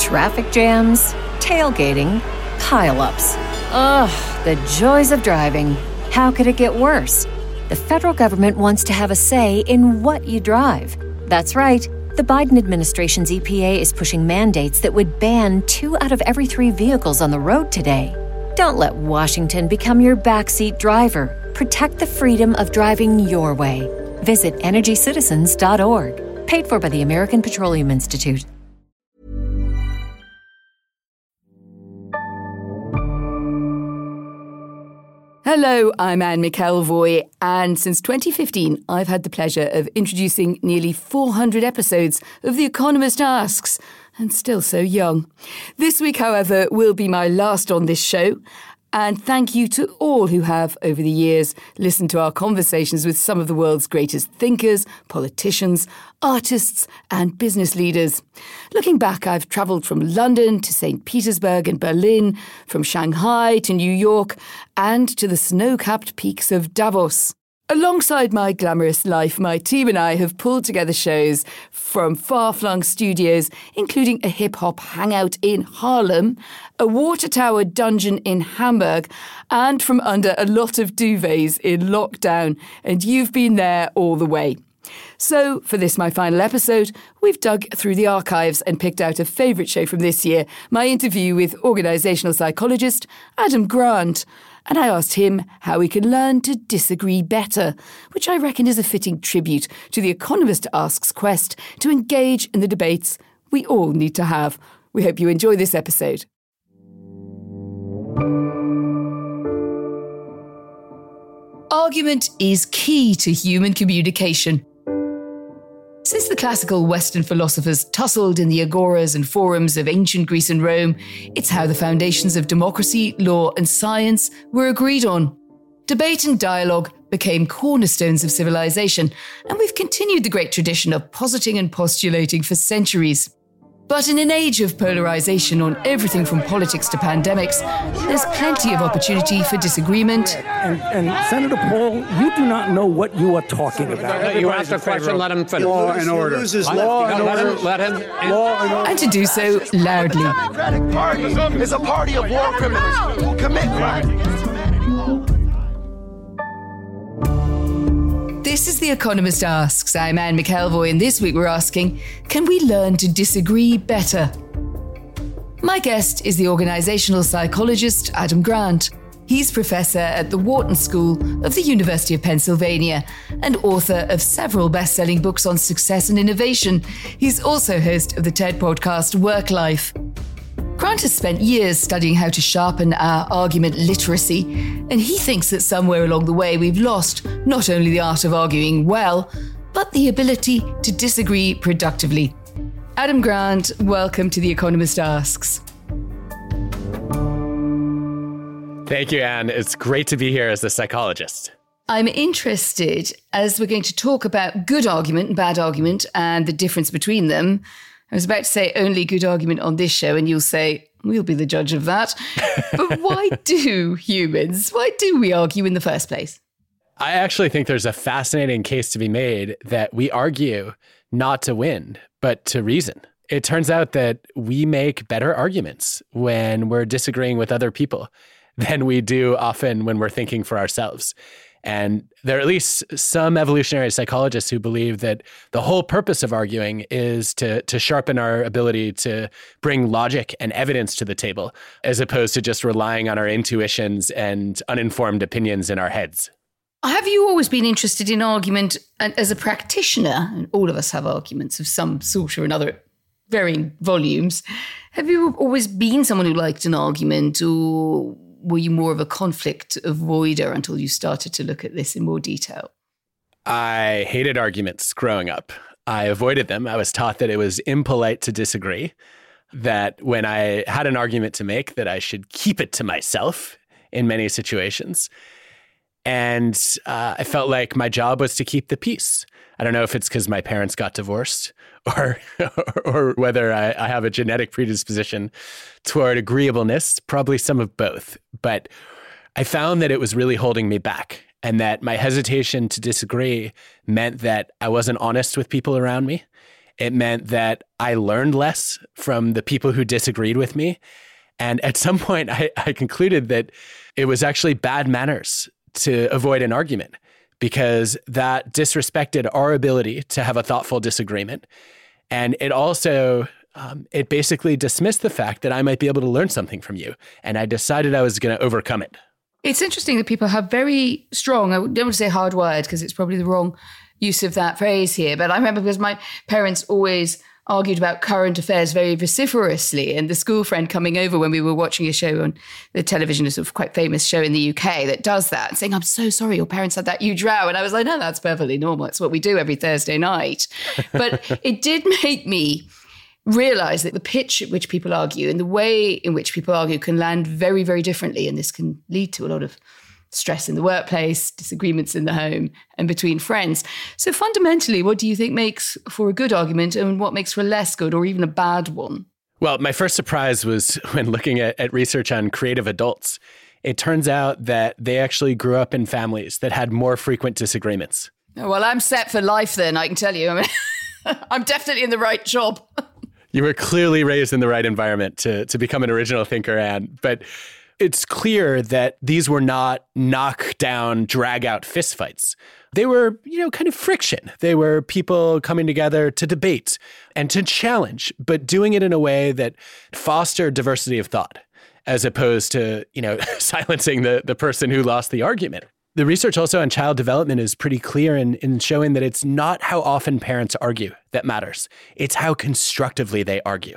Traffic jams, tailgating, pile-ups. Ugh, the joys of driving. How could it get worse? The federal government wants to have a say in what you drive. That's right. The Biden administration's EPA is pushing mandates that would ban 2 out of every 3 vehicles on the road today. Don't let Washington become your backseat driver. Protect the freedom of driving your way. Visit EnergyCitizens.org. Paid for by the American Petroleum Institute. Hello, I'm Anne McElvoy, and since 2015, I've had the pleasure of introducing nearly 400 episodes of The Economist Asks, and still so young. This week, however, will be my last on this show, and thank you to all who have, over the years, listened to our conversations with some of the world's greatest thinkers, politicians, artists and business leaders. Looking back, I've travelled from London to St. Petersburg and Berlin, from Shanghai to New York, and to the snow-capped peaks of Davos. Alongside my glamorous life, my team and I have pulled together shows from far-flung studios, including a hip-hop hangout in Harlem, a water tower dungeon in Hamburg, and from under a lot of duvets in lockdown. And you've been there all the way. So, for this, my final episode, we've dug through the archives and picked out a favourite show from this year, my interview with organisational psychologist Adam Grant. And I asked him how we can learn to disagree better, which I reckon is a fitting tribute to The Economist Asks' quest to engage in the debates we all need to have. We hope you enjoy this episode. Argument is key to human communication. Since the classical Western philosophers tussled in the agoras and forums of ancient Greece and Rome, it's how the foundations of democracy, law and science were agreed on. Debate and dialogue became cornerstones of civilization, and we've continued the great tradition of positing and postulating for centuries. But in an age of polarization on everything from politics to pandemics, there's plenty of opportunity for disagreement. And Senator Paul, you do not know what you are talking about. You asked a question, let him finish. Law and order. Let him. And to do so loudly. The Democratic Party is a party of war criminals who commit crimes. This is The Economist Asks. I'm Anne McElvoy, and this week we're asking, can we learn to disagree better? My guest is the organisational psychologist Adam Grant. He's professor at the Wharton School of the University of Pennsylvania and author of several best-selling books on success and innovation. He's also host of the TED podcast Work Life. Grant has spent years studying how to sharpen our argument literacy, and he thinks that somewhere along the way we've lost not only the art of arguing well, but the ability to disagree productively. Adam Grant, welcome to The Economist Asks. Thank you, Anne. It's great to be here as a psychologist. I'm interested, as we're going to talk about good argument and bad argument and the difference between them. I was about to say only good argument on this show, and you'll say, we'll be the judge of that. But why do we argue in the first place? I actually think there's a fascinating case to be made that we argue not to win, but to reason. It turns out that we make better arguments when we're disagreeing with other people than we do often when we're thinking for ourselves. And there are at least some evolutionary psychologists who believe that the whole purpose of arguing is to sharpen our ability to bring logic and evidence to the table, as opposed to just relying on our intuitions and uninformed opinions in our heads. Have you always been interested in argument? And as a practitioner, and all of us have arguments of some sort or another, varying volumes, have you always been someone who liked an argument, or were you more of a conflict avoider until you started to look at this in more detail? I hated arguments growing up. I avoided them. I was taught that it was impolite to disagree, that when I had an argument to make, that I should keep it to myself in many situations. And I felt like my job was to keep the peace. I don't know if it's because my parents got divorced or whether I have a genetic predisposition toward agreeableness, probably some of both. But I found that it was really holding me back, and that my hesitation to disagree meant that I wasn't honest with people around me. It meant that I learned less from the people who disagreed with me. And at some point, I concluded that it was actually bad manners to avoid an argument, because that disrespected our ability to have a thoughtful disagreement. And it also, it basically dismissed the fact that I might be able to learn something from you. And I decided I was going to overcome it. It's interesting that people have very strong, I don't want to say hardwired because it's probably the wrong use of that phrase here, but I remember because my parents always argued about current affairs very vociferously, and the school friend coming over when we were watching a show on the television, a sort of quite famous show in the UK that does that, and saying, I'm so sorry your parents had that huge row. And I was like, no, that's perfectly normal. It's what we do every Thursday night. But it did make me realize that the pitch at which people argue and the way in which people argue can land very, very differently. And this can lead to a lot of stress in the workplace, disagreements in the home, and between friends. So fundamentally, what do you think makes for a good argument and what makes for a less good or even a bad one? Well, my first surprise was when looking at research on creative adults. It turns out that they actually grew up in families that had more frequent disagreements. Well, I'm set for life then, I can tell you. I mean, I'm definitely in the right job. You were clearly raised in the right environment to become an original thinker, Anne. But it's clear that these were not knock-down, drag-out fistfights. They were, kind of friction. They were people coming together to debate and to challenge, but doing it in a way that fostered diversity of thought, as opposed to, silencing the person who lost the argument. The research also on child development is pretty clear in showing that it's not how often parents argue that matters. It's how constructively they argue.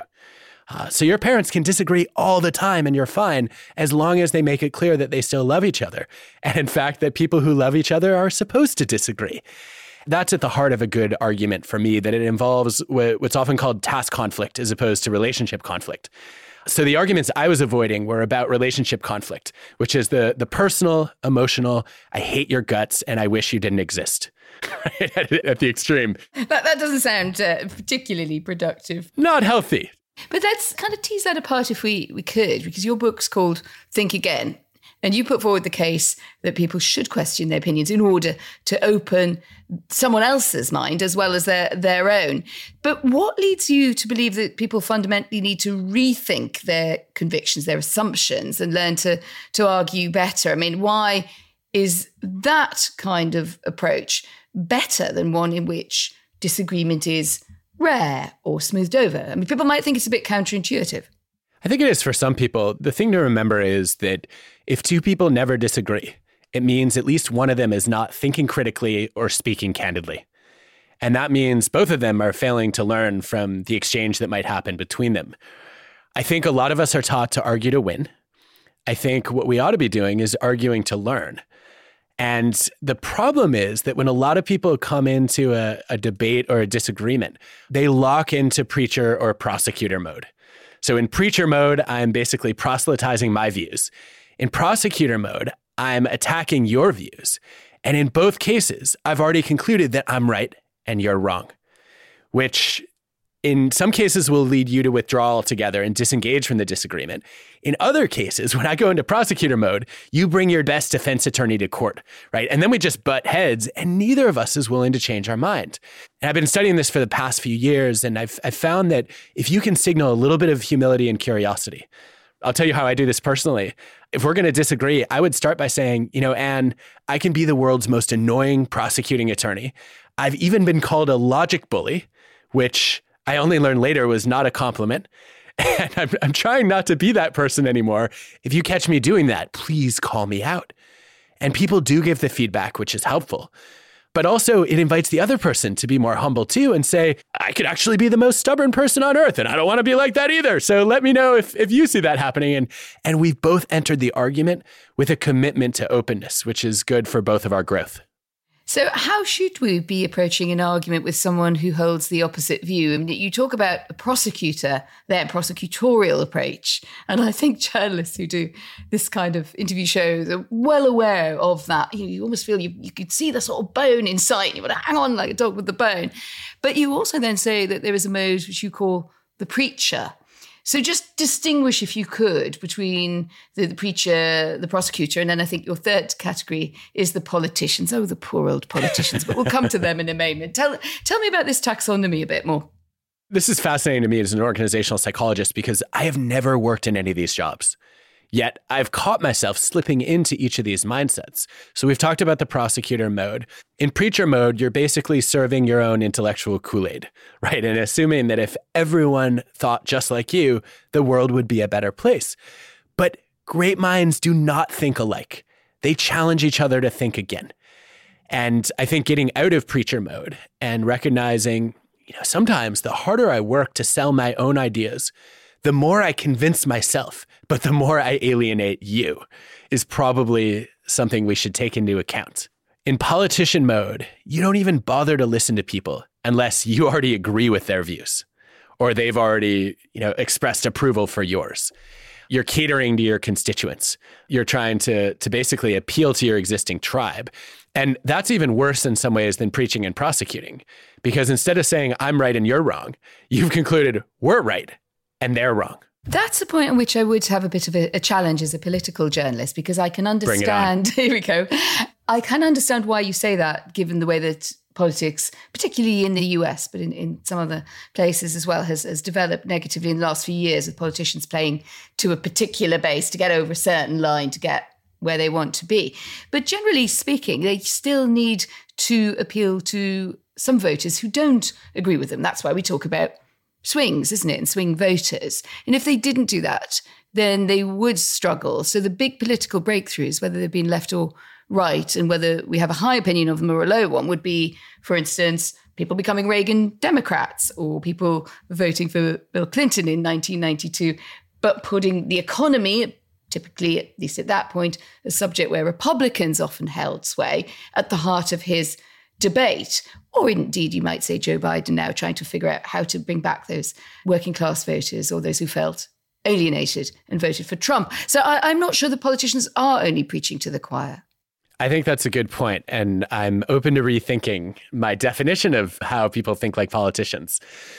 So your parents can disagree all the time and you're fine as long as they make it clear that they still love each other. And in fact, that people who love each other are supposed to disagree. That's at the heart of a good argument for me, that it involves what's often called task conflict as opposed to relationship conflict. So the arguments I was avoiding were about relationship conflict, which is the personal, emotional, I hate your guts and I wish you didn't exist. At the extreme. That doesn't sound particularly productive. Not healthy. But let's kind of tease that apart if we could, because your book's called Think Again. And you put forward the case that people should question their opinions in order to open someone else's mind as well as their own. But what leads you to believe that people fundamentally need to rethink their convictions, their assumptions, and learn to argue better? I mean, why is that kind of approach better than one in which disagreement is rare or smoothed over? I mean, people might think it's a bit counterintuitive. I think it is for some people. The thing to remember is that if two people never disagree, it means at least one of them is not thinking critically or speaking candidly. And that means both of them are failing to learn from the exchange that might happen between them. I think a lot of us are taught to argue to win. I think what we ought to be doing is arguing to learn. And the problem is that when a lot of people come into a debate or a disagreement, they lock into preacher or prosecutor mode. So in preacher mode, I'm basically proselytizing my views. In prosecutor mode, I'm attacking your views. And in both cases, I've already concluded that I'm right and you're wrong, which in some cases will lead you to withdraw altogether and disengage from the disagreement. In other cases, when I go into prosecutor mode, you bring your best defense attorney to court, right? And then we just butt heads and neither of us is willing to change our mind. And I've been studying this for the past few years and I've found that if you can signal a little bit of humility and curiosity, I'll tell you how I do this personally. If we're going to disagree, I would start by saying, Anne, I can be the world's most annoying prosecuting attorney. I've even been called a logic bully, which I only learned later was not a compliment. And I'm trying not to be that person anymore. If you catch me doing that, please call me out. And people do give the feedback, which is helpful. But also it invites the other person to be more humble too and say, I could actually be the most stubborn person on earth and I don't want to be like that either. So let me know if you see that happening. And we've both entered the argument with a commitment to openness, which is good for both of our growth. So how should we be approaching an argument with someone who holds the opposite view? I mean, you talk about a prosecutor, their prosecutorial approach. And I think journalists who do this kind of interview shows are well aware of that. You almost feel you could see the sort of bone in sight. You want to hang on like a dog with the bone. But you also then say that there is a mode which you call the preacher. So just distinguish, if you could, between the preacher, the prosecutor, and then I think your third category is the politicians. Oh, the poor old politicians, but we'll come to them in a moment. Tell me about this taxonomy a bit more. This is fascinating to me as an organizational psychologist because I have never worked in any of these jobs. Yet I've caught myself slipping into each of these mindsets. So we've talked about the prosecutor mode. In preacher mode, you're basically serving your own intellectual Kool-Aid, right? And assuming that if everyone thought just like you, the world would be a better place. But great minds do not think alike. They challenge each other to think again. And I think getting out of preacher mode and recognizing, sometimes the harder I work to sell my own ideas, the more I convince myself, but the more I alienate you, is probably something we should take into account. In politician mode, you don't even bother to listen to people unless you already agree with their views or they've already, expressed approval for yours. You're catering to your constituents. You're trying to basically appeal to your existing tribe. And that's even worse in some ways than preaching and prosecuting, because instead of saying I'm right and you're wrong, you've concluded we're right and they're wrong. That's a point on which I would have a bit of a challenge as a political journalist, because I can understand, here we go, I can understand why you say that, given the way that politics, particularly in the US, but in some other places as well, has developed negatively in the last few years, with politicians playing to a particular base to get over a certain line to get where they want to be. But generally speaking, they still need to appeal to some voters who don't agree with them. That's why we talk about swings, isn't it? And swing voters. And if they didn't do that, then they would struggle. So the big political breakthroughs, whether they've been left or right, and whether we have a high opinion of them or a low one, would be, for instance, people becoming Reagan Democrats or people voting for Bill Clinton in 1992, but putting the economy, typically, at least at that point, a subject where Republicans often held sway, at the heart of his debate. Or indeed, you might say Joe Biden now trying to figure out how to bring back those working class voters or those who felt alienated and voted for Trump. So I'm not sure the politicians are only preaching to the choir. I think that's a good point, and I'm open to rethinking my definition of how people think like politicians.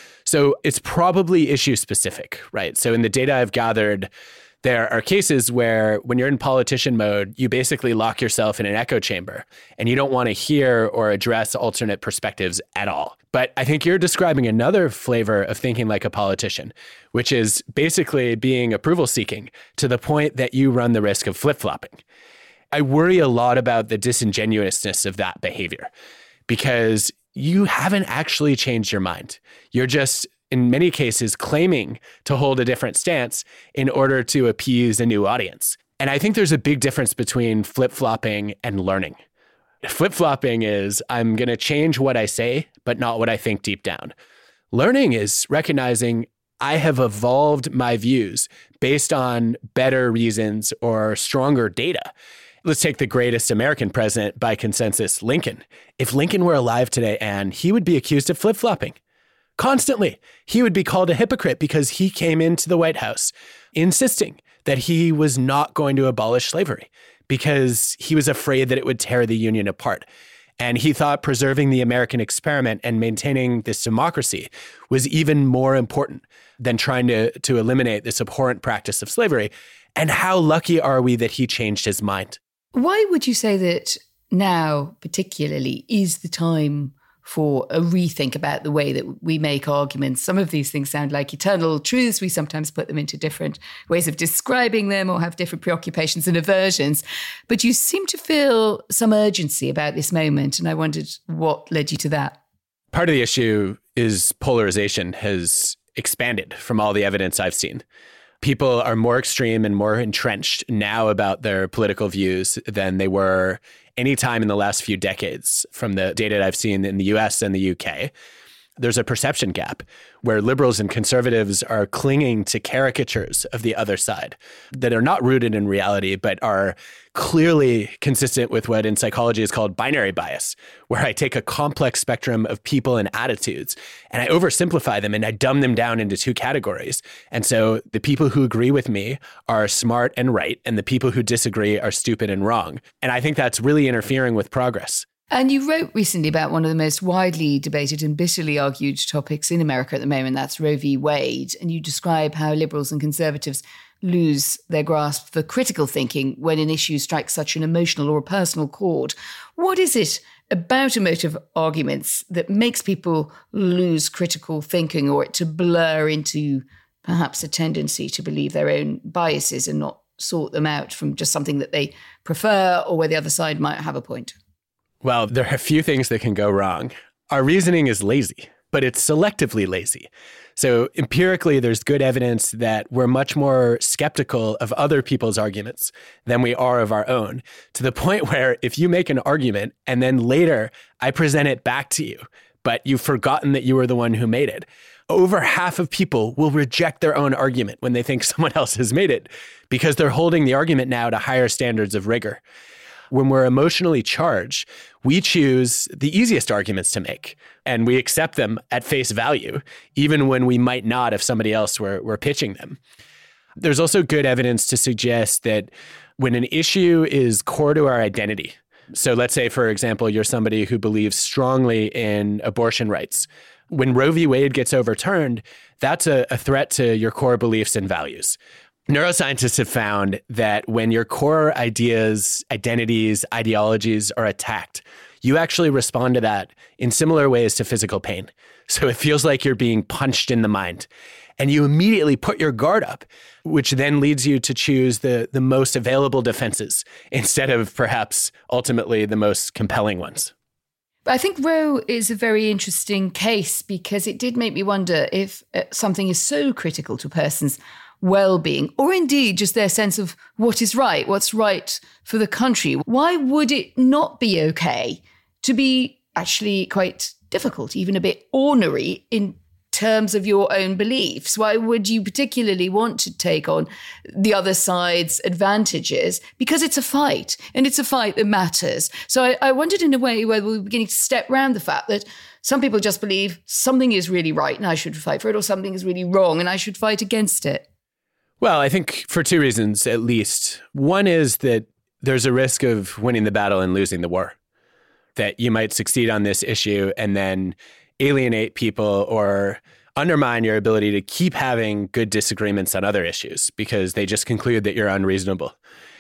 So it's probably issue specific, right? So in the data I've gathered, there are cases where when you're in politician mode, you basically lock yourself in an echo chamber and you don't want to hear or address alternate perspectives at all. But I think you're describing another flavor of thinking like a politician, which is basically being approval seeking to the point that you run the risk of flip-flopping. I worry a lot about the disingenuousness of that behavior because you haven't actually changed your mind. You're just, in many cases, claiming to hold a different stance in order to appease a new audience. And I think there's a big difference between flip-flopping and learning. Flip-flopping is, I'm going to change what I say, but not what I think deep down. Learning is recognizing I have evolved my views based on better reasons or stronger data. Let's take the greatest American president by consensus, Lincoln. If Lincoln were alive today, Anne, he would be accused of flip-flopping. Constantly. He would be called a hypocrite because he came into the White House insisting that he was not going to abolish slavery because he was afraid that it would tear the Union apart. And he thought preserving the American experiment and maintaining this democracy was even more important than trying to eliminate this abhorrent practice of slavery. And how lucky are we that he changed his mind? Why would you say that now, particularly, is the time for a rethink about the way that we make arguments? Some of these things sound like eternal truths. We sometimes put them into different ways of describing them or have different preoccupations and aversions. But you seem to feel some urgency about this moment. And I wondered what led you to that. Part of the issue is polarization has expanded from all the evidence I've seen. People are more extreme and more entrenched now about their political views than they were any time in the last few decades from the data that I've seen in the US and the UK. There's a perception gap where liberals and conservatives are clinging to caricatures of the other side that are not rooted in reality, but are clearly consistent with what in psychology is called binary bias, where I take a complex spectrum of people and attitudes and I oversimplify them and I dumb them down into two categories. And so the people who agree with me are smart and right, and the people who disagree are stupid and wrong. And I think that's really interfering with progress. And you wrote recently about one of the most widely debated and bitterly argued topics in America at the moment, that's Roe v. Wade. And you describe how liberals and conservatives lose their grasp for critical thinking when an issue strikes such an emotional or a personal chord. What is it about emotive arguments that makes people lose critical thinking, or it to blur into perhaps a tendency to believe their own biases and not sort them out from just something that they prefer or where the other side might have a point? Well, there are a few things that can go wrong. Our reasoning is lazy, but it's selectively lazy. So empirically, there's good evidence that we're much more skeptical of other people's arguments than we are of our own, to the point where if you make an argument and then later I present it back to you, but you've forgotten that you were the one who made it, over half of people will reject their own argument when they think someone else has made it, because they're holding the argument now to higher standards of rigor. When we're emotionally charged, we choose the easiest arguments to make, and we accept them at face value, even when we might not if somebody else were pitching them. There's also good evidence to suggest that when an issue is core to our identity, so let's say, for example, you're somebody who believes strongly in abortion rights. When Roe v. Wade gets overturned, that's a threat to your core beliefs and values. Neuroscientists have found that when your core ideas, identities, ideologies are attacked, you actually respond to that in similar ways to physical pain. So it feels like you're being punched in the mind. And you immediately put your guard up, which then leads you to choose the most available defenses instead of perhaps ultimately the most compelling ones. But I think Roe is a very interesting case because it did make me wonder if something is so critical to a person's well-being, or indeed just their sense of what is right, what's right for the country. Why would it not be okay to be actually quite difficult, even a bit ornery in terms of your own beliefs? Why would you particularly want to take on the other side's advantages? Because it's a fight, and it's a fight that matters. So I wondered in a way where we were beginning to step around the fact that some people just believe something is really right and I should fight for it, or something is really wrong and I should fight against it. Well, I think for two reasons, at least. One is that there's a risk of winning the battle and losing the war, that you might succeed on this issue and then alienate people or undermine your ability to keep having good disagreements on other issues because they just conclude that you're unreasonable.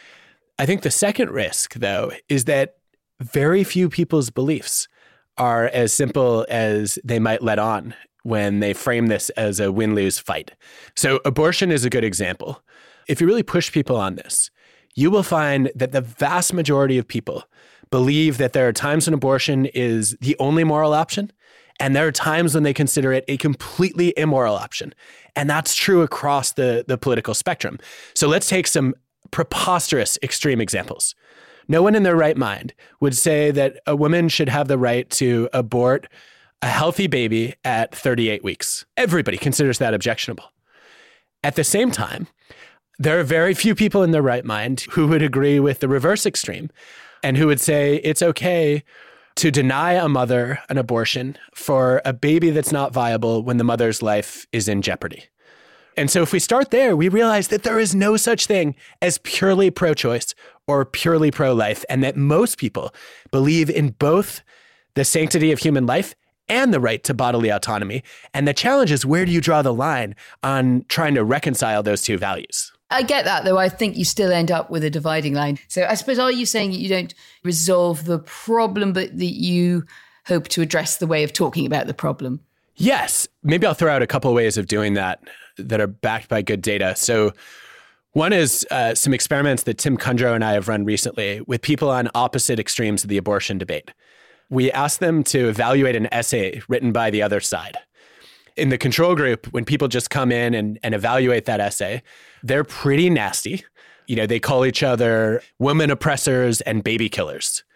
I think the second risk, though, is that very few people's beliefs are as simple as they might let on when they frame this as a win-lose fight. So abortion is a good example. If you really push people on this, you will find that the vast majority of people believe that there are times when abortion is the only moral option, and there are times when they consider it a completely immoral option. And that's true across the political spectrum. So let's take some preposterous extreme examples. No one in their right mind would say that a woman should have the right to abort a healthy baby at 38 weeks. Everybody considers that objectionable. At the same time, there are very few people in their right mind who would agree with the reverse extreme and who would say it's okay to deny a mother an abortion for a baby that's not viable when the mother's life is in jeopardy. And so if we start there, we realize that there is no such thing as purely pro-choice or purely pro-life, and that most people believe in both the sanctity of human life and the right to bodily autonomy. And the challenge is, where do you draw the line on trying to reconcile those two values? I get that, though. I think you still end up with a dividing line. So I suppose, are you saying that you don't resolve the problem, but that you hope to address the way of talking about the problem? Yes. Maybe I'll throw out a couple of ways of doing that are backed by good data. So one is some experiments that Tim Kundro and I have run recently with people on opposite extremes of the abortion debate. We asked them to evaluate an essay written by the other side. In the control group, when people just come in and evaluate that essay, they're pretty nasty. You know, they call each other women oppressors and baby killers.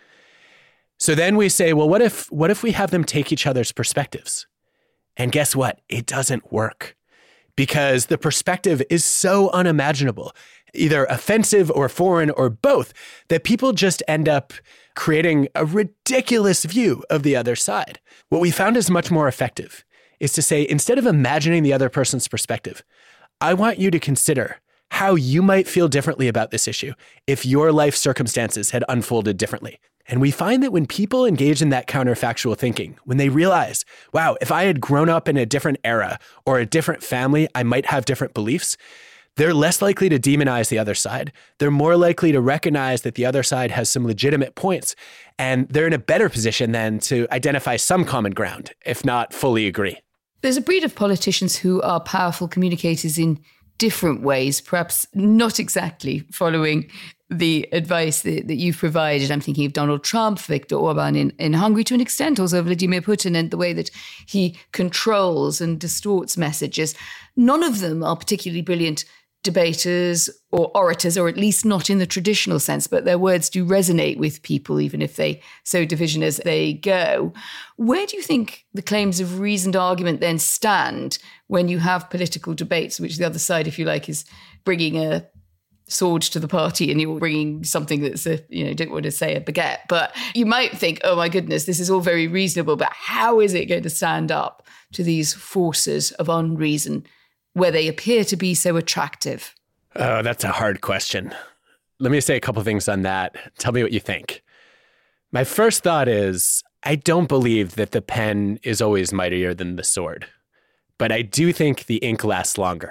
So then we say, well, what if we have them take each other's perspectives? And guess what? It doesn't work because the perspective is so unimaginable, either offensive or foreign or both, that people just end up creating a ridiculous view of the other side. What we found is much more effective is to say, instead of imagining the other person's perspective, I want you to consider how you might feel differently about this issue if your life circumstances had unfolded differently. And we find that when people engage in that counterfactual thinking, when they realize, wow, if I had grown up in a different era or a different family, I might have different beliefs, they're less likely to demonize the other side. They're more likely to recognize that the other side has some legitimate points, and they're in a better position then to identify some common ground, if not fully agree. There's a breed of politicians who are powerful communicators in different ways, perhaps not exactly following the advice that you've provided. I'm thinking of Donald Trump, Viktor Orban in Hungary, to an extent also Vladimir Putin, and the way that he controls and distorts messages. None of them are particularly brilliant debaters or orators, or at least not in the traditional sense, but their words do resonate with people, even if they sow division as they go. Where do you think the claims of reasoned argument then stand when you have political debates, which the other side, if you like, is bringing a sword to the party and you're bringing something that's don't want to say a baguette, but you might think, oh my goodness, this is all very reasonable, but how is it going to stand up to these forces of unreason where they appear to be so attractive? Oh, that's a hard question. Let me say a couple things on that. Tell me what you think. My first thought is, I don't believe that the pen is always mightier than the sword, but I do think the ink lasts longer.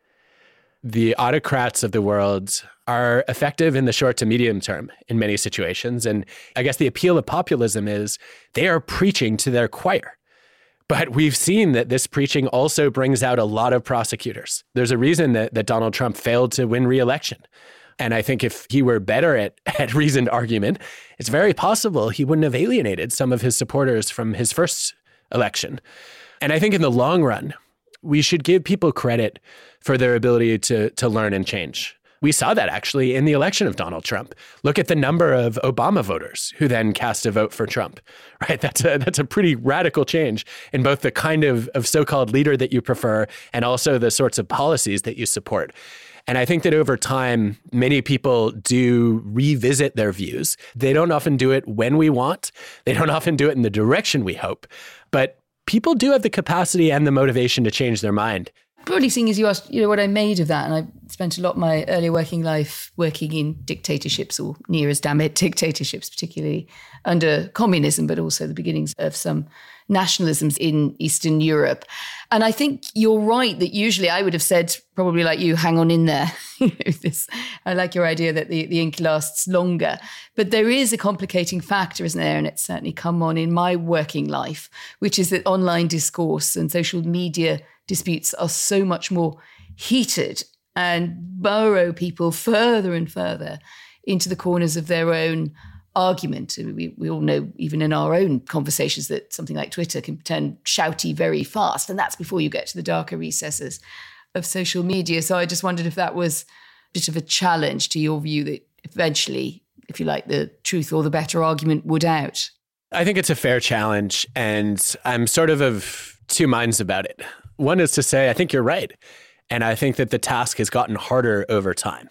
The autocrats of the world are effective in the short to medium term in many situations. And I guess the appeal of populism is they are preaching to their choir. But we've seen that this preaching also brings out a lot of prosecutors. There's a reason that Donald Trump failed to win re-election. And I think if he were better at reasoned argument, it's very possible he wouldn't have alienated some of his supporters from his first election. And I think in the long run, we should give people credit for their ability to learn and change. We saw that actually in the election of Donald Trump. Look at the number of Obama voters who then cast a vote for Trump, right? That's a pretty radical change in both the kind of so-called leader that you prefer and also the sorts of policies that you support. And I think that over time, many people do revisit their views. They don't often do it when we want. They don't often do it in the direction we hope. But people do have the capacity and the motivation to change their mind. Broadly seeing as you asked, what I made of that, and I spent a lot of my earlier working life working in dictatorships, or near as damn it dictatorships, particularly under communism, but also the beginnings of some nationalisms in Eastern Europe. And I think you're right that usually I would have said, probably like you, hang on in there. I like your idea that the ink lasts longer. But there is a complicating factor, isn't there? And it's certainly come on in my working life, which is that online discourse and social media disputes are so much more heated and burrow people further and further into the corners of their own argument. We all know, even in our own conversations, that something like Twitter can turn shouty very fast. And that's before you get to the darker recesses of social media. So I just wondered if that was a bit of a challenge to your view that eventually, if you like, the truth or the better argument would out. I think it's a fair challenge, and I'm sort of two minds about it. One is to say, I think you're right. And I think that the task has gotten harder over time.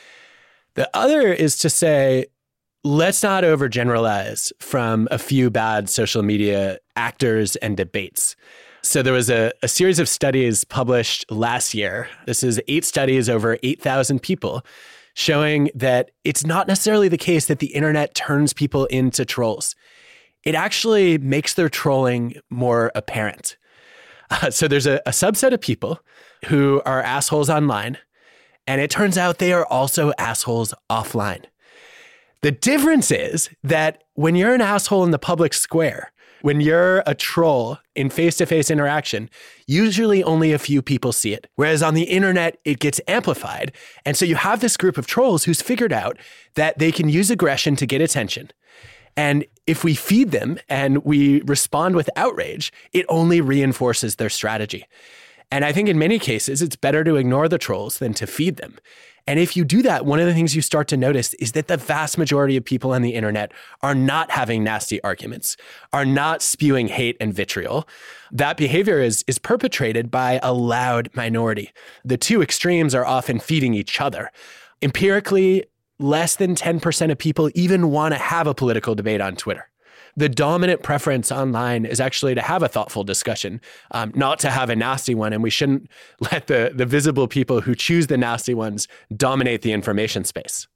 The other is to say, let's not overgeneralize from a few bad social media actors and debates. So there was a series of studies published last year. This is 8 studies over 8,000 people showing that it's not necessarily the case that the internet turns people into trolls. It actually makes their trolling more apparent. So there's a subset of people who are assholes online, and it turns out they are also assholes offline. The difference is that when you're an asshole in the public square, when you're a troll in face-to-face interaction, usually only a few people see it. Whereas on the internet, it gets amplified. And so you have this group of trolls who's figured out that they can use aggression to get attention. And if we feed them and we respond with outrage, it only reinforces their strategy. And I think in many cases, it's better to ignore the trolls than to feed them. And if you do that, one of the things you start to notice is that the vast majority of people on the internet are not having nasty arguments, are not spewing hate and vitriol. That behavior is perpetrated by a loud minority. The two extremes are often feeding each other. Empirically, less than 10% of people even want to have a political debate on Twitter. The dominant preference online is actually to have a thoughtful discussion, not to have a nasty one. And we shouldn't let the visible people who choose the nasty ones dominate the information space.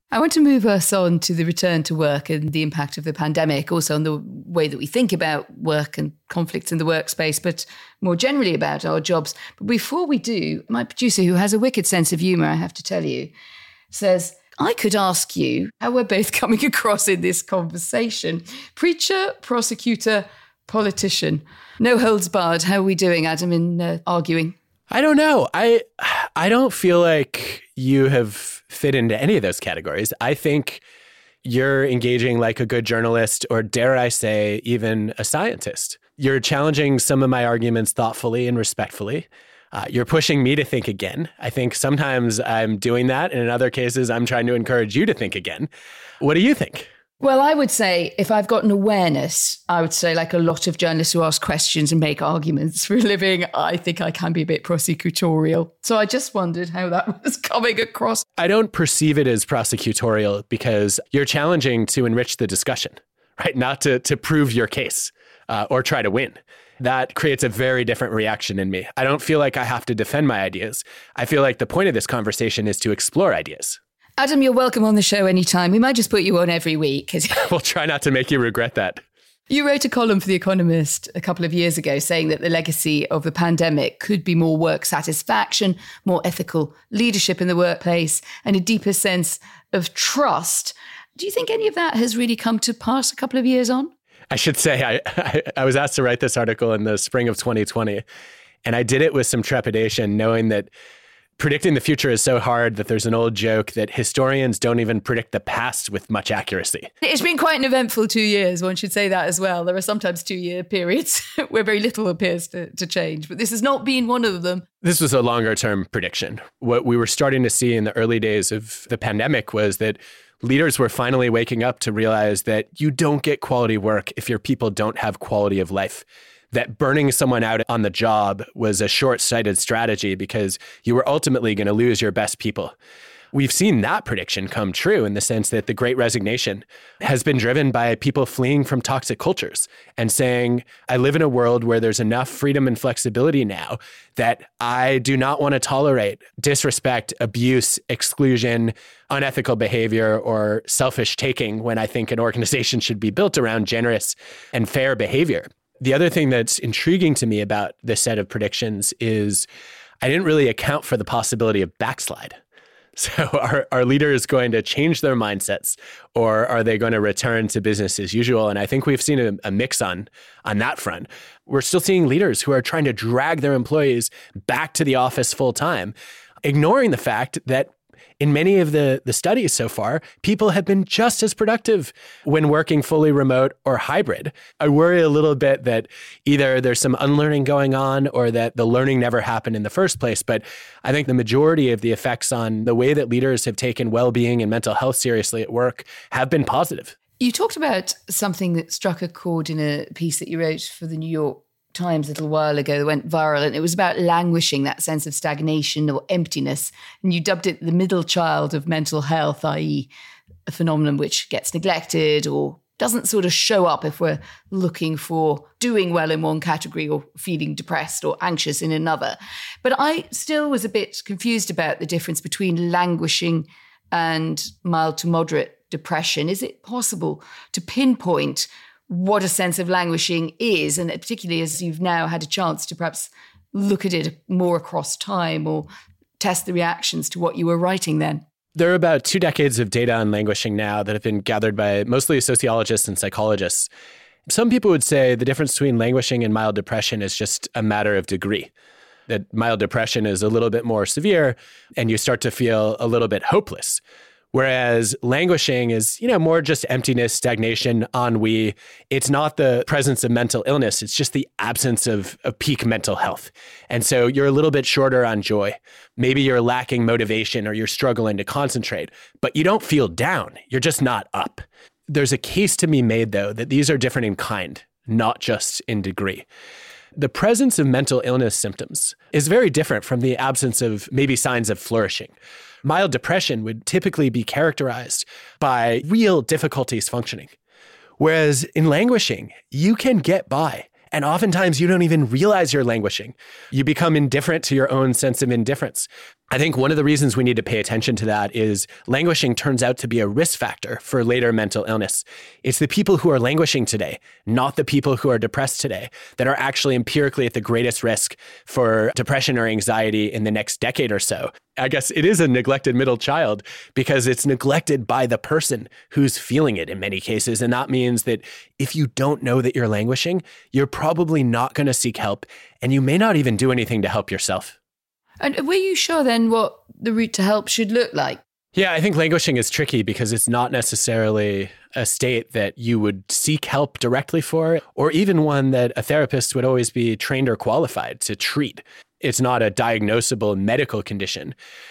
I want to move us on to the return to work and the impact of the pandemic, also on the way that we think about work and conflicts in the workspace, but more generally about our jobs. But before we do, my producer, who has a wicked sense of humour, I have to tell you, says, I could ask you how we're both coming across in this conversation. Preacher, prosecutor, politician. No holds barred. How are we doing, Adam, in arguing? I don't know. I don't feel like you have fit into any of those categories. I think you're engaging like a good journalist, or dare I say, even a scientist. You're challenging some of my arguments thoughtfully and respectfully. You're pushing me to think again. I think sometimes I'm doing that, and in other cases, I'm trying to encourage you to think again. What do you think? Well, I would say if I've got an awareness, I would say like a lot of journalists who ask questions and make arguments for a living, I think I can be a bit prosecutorial. So I just wondered how that was coming across. I don't perceive it as prosecutorial because you're challenging to enrich the discussion, right? Not to prove your case or try to win. That creates a very different reaction in me. I don't feel like I have to defend my ideas. I feel like the point of this conversation is to explore ideas. Adam, you're welcome on the show anytime. We might just put you on every week. We'll try not to make you regret that. You wrote a column for The Economist a couple of years ago saying that the legacy of the pandemic could be more work satisfaction, more ethical leadership in the workplace, and a deeper sense of trust. Do you think any of that has really come to pass a couple of years on? I should say I was asked to write this article in the spring of 2020, and I did it with some trepidation, knowing that predicting the future is so hard that there's an old joke that historians don't even predict the past with much accuracy. It's been quite an eventful 2 years, one should say that as well. There are sometimes 2-year periods where very little appears to change, but this has not been one of them. This was a longer term prediction. What we were starting to see in the early days of the pandemic was that leaders were finally waking up to realize that you don't get quality work if your people don't have quality of life. That burning someone out on the job was a short-sighted strategy because you were ultimately going to lose your best people. We've seen that prediction come true in the sense that the Great Resignation has been driven by people fleeing from toxic cultures and saying, I live in a world where there's enough freedom and flexibility now that I do not want to tolerate disrespect, abuse, exclusion, unethical behavior, or selfish taking when I think an organization should be built around generous and fair behavior. The other thing that's intriguing to me about this set of predictions is I didn't really account for the possibility of backslide. So are leaders going to change their mindsets, or are they going to return to business as usual? And I think we've seen a mix on that front. We're still seeing leaders who are trying to drag their employees back to the office full time, ignoring the fact that in many of the studies so far, people have been just as productive when working fully remote or hybrid. I worry a little bit that either there's some unlearning going on or that the learning never happened in the first place. But I think the majority of the effects on the way that leaders have taken well-being and mental health seriously at work have been positive. You talked about something that struck a chord in a piece that you wrote for the New York Times a little while ago that went viral, and it was about languishing, that sense of stagnation or emptiness. And you dubbed it the middle child of mental health, i.e. a phenomenon which gets neglected or doesn't sort of show up if we're looking for doing well in one category or feeling depressed or anxious in another. But I still was a bit confused about the difference between languishing and mild to moderate depression. Is it possible to pinpoint what a sense of languishing is, and particularly as you've now had a chance to perhaps look at it more across time or test the reactions to what you were writing then? There are about 2 decades of data on languishing now that have been gathered by mostly sociologists and psychologists. Some people would say the difference between languishing and mild depression is just a matter of degree. That mild depression is a little bit more severe and you start to feel a little bit hopeless. Whereas languishing is, more just emptiness, stagnation, ennui. It's not the presence of mental illness. It's just the absence of peak mental health. And so you're a little bit shorter on joy. Maybe you're lacking motivation or you're struggling to concentrate, but you don't feel down. You're just not up. There's a case to be made, though, that these are different in kind, not just in degree. The presence of mental illness symptoms is very different from the absence of maybe signs of flourishing. Mild depression would typically be characterized by real difficulties functioning. Whereas in languishing, you can get by. And oftentimes you don't even realize you're languishing. You become indifferent to your own sense of indifference. I think one of the reasons we need to pay attention to that is languishing turns out to be a risk factor for later mental illness. It's the people who are languishing today, not the people who are depressed today, that are actually empirically at the greatest risk for depression or anxiety in the next decade or so. I guess it is a neglected middle child because it's neglected by the person who's feeling it in many cases. And that means that if you don't know that you're languishing, you're probably not going to seek help, and you may not even do anything to help yourself. And were you sure then what the route to help should look like? Yeah, I think languishing is tricky because it's not necessarily a state that you would seek help directly for, or even one that a therapist would always be trained or qualified to treat. It's not a diagnosable medical condition.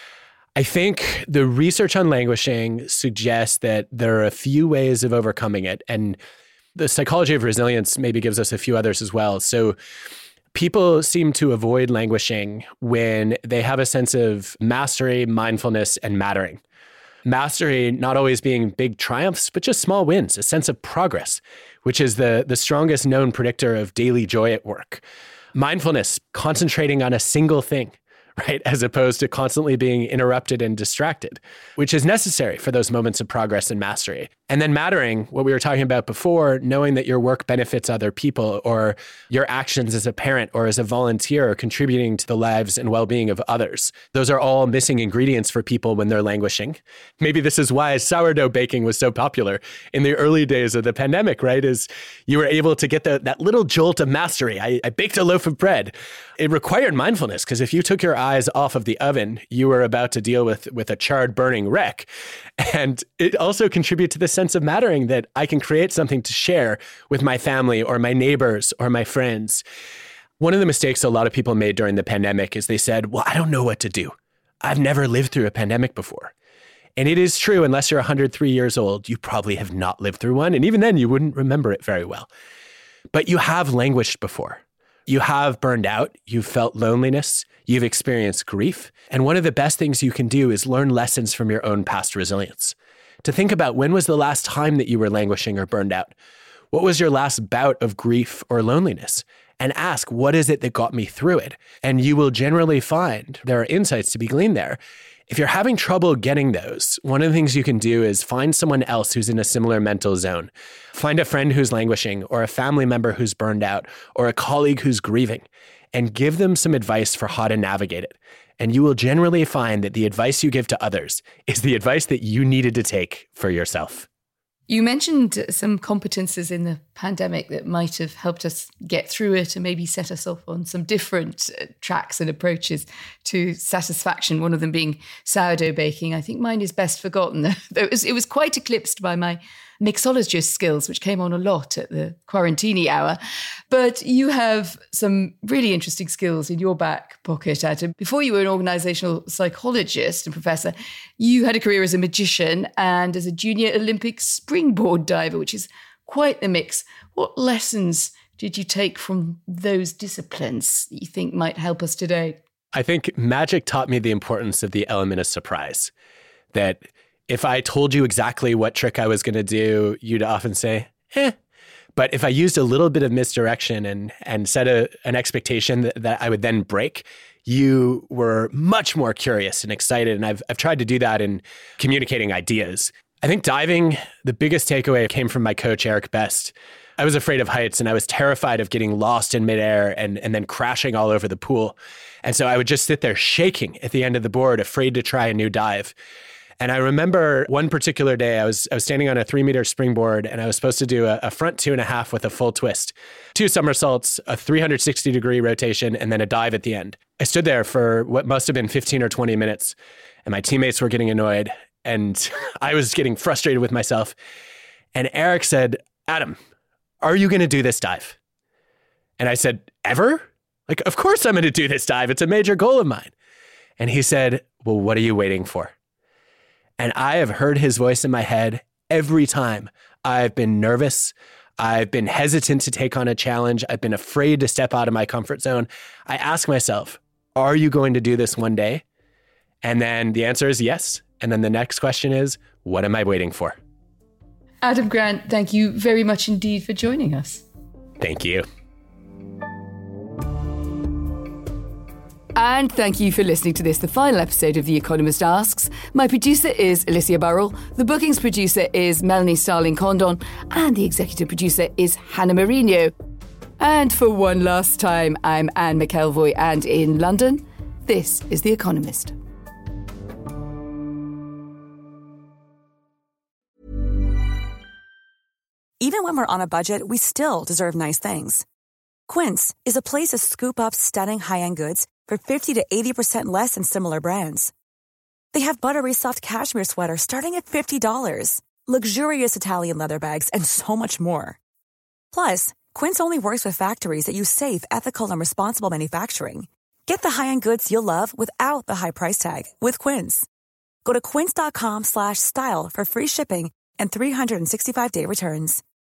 I think the research on languishing suggests that there are a few ways of overcoming it, and the psychology of resilience maybe gives us a few others as well. So people seem to avoid languishing when they have a sense of mastery, mindfulness, and mattering. Mastery not always being big triumphs, but just small wins, a sense of progress, which is the strongest known predictor of daily joy at work. Mindfulness, concentrating on a single thing, right? As opposed to constantly being interrupted and distracted, which is necessary for those moments of progress and mastery. And then mattering, what we were talking about before, knowing that your work benefits other people, or your actions as a parent or as a volunteer are contributing to the lives and well-being of others. Those are all missing ingredients for people when they're languishing. Maybe this is why sourdough baking was so popular in the early days of the pandemic, right? Is you were able to get that little jolt of mastery. I baked a loaf of bread. It required mindfulness because if you took your eyes off of the oven, you were about to deal with a charred, burning wreck. And it also contributed to this sense of mattering that I can create something to share with my family or my neighbors or my friends. One of the mistakes a lot of people made during the pandemic is they said, well, I don't know what to do. I've never lived through a pandemic before. And it is true, unless you're 103 years old, you probably have not lived through one. And even then, you wouldn't remember it very well. But you have languished before. You have burned out, you've felt loneliness, you've experienced grief. And one of the best things you can do is learn lessons from your own past resilience. To think about, when was the last time that you were languishing or burned out? What was your last bout of grief or loneliness? And ask, what is it that got me through it? And you will generally find there are insights to be gleaned there. If you're having trouble getting those, one of the things you can do is find someone else who's in a similar mental zone. Find a friend who's languishing, or a family member who's burned out, or a colleague who's grieving, and give them some advice for how to navigate it. And you will generally find that the advice you give to others is the advice that you needed to take for yourself. You mentioned some competences in the pandemic that might have helped us get through it and maybe set us off on some different tracks and approaches to satisfaction, one of them being sourdough baking. I think mine is best forgotten. It was quite eclipsed by my mixologist skills, which came on a lot at the quarantini hour. But you have some really interesting skills in your back pocket, Adam. Before you were an organizational psychologist and professor, you had a career as a magician and as a junior Olympic springboard diver, which is quite the mix. What lessons did you take from those disciplines that you think might help us today? I think magic taught me the importance of the element of surprise. That if I told you exactly what trick I was going to do, you'd often say, But if I used a little bit of misdirection and set an expectation that I would then break, you were much more curious and excited. And I've tried to do that in communicating ideas. I think diving, the biggest takeaway came from my coach, Eric Best. I was afraid of heights and I was terrified of getting lost in midair and then crashing all over the pool. And so I would just sit there shaking at the end of the board, afraid to try a new dive. And I remember one particular day, I was standing on a 3-meter springboard and I was supposed to do a front 2.5 with a full twist, 2 somersaults, a 360-degree rotation, and then a dive at the end. I stood there for what must have been 15 or 20 minutes, and my teammates were getting annoyed, and I was getting frustrated with myself. And Eric said, Adam, are you going to do this dive? And I said, ever? Like, of course I'm going to do this dive. It's a major goal of mine. And he said, well, what are you waiting for? And I have heard his voice in my head every time I've been nervous. I've been hesitant to take on a challenge. I've been afraid to step out of my comfort zone. I ask myself, are you going to do this one day? And then the answer is yes. And then the next question is, what am I waiting for? Adam Grant, thank you very much indeed for joining us. Thank you. And thank you for listening to this, the final episode of The Economist Asks. My producer is Alicia Burrell, the bookings producer is Melanie Starling-Condon, and the executive producer is Hannah Mourinho. And for one last time, I'm Anne McElvoy, and in London, this is The Economist. Even when we're on a budget, we still deserve nice things. Quince is a place to scoop up stunning high-end goods for 50 to 80% less than similar brands. They have buttery soft cashmere sweaters starting at $50, luxurious Italian leather bags, and so much more. Plus, Quince only works with factories that use safe, ethical, and responsible manufacturing. Get the high-end goods you'll love without the high price tag with Quince. Go to quince.com/style for free shipping and 365-day returns.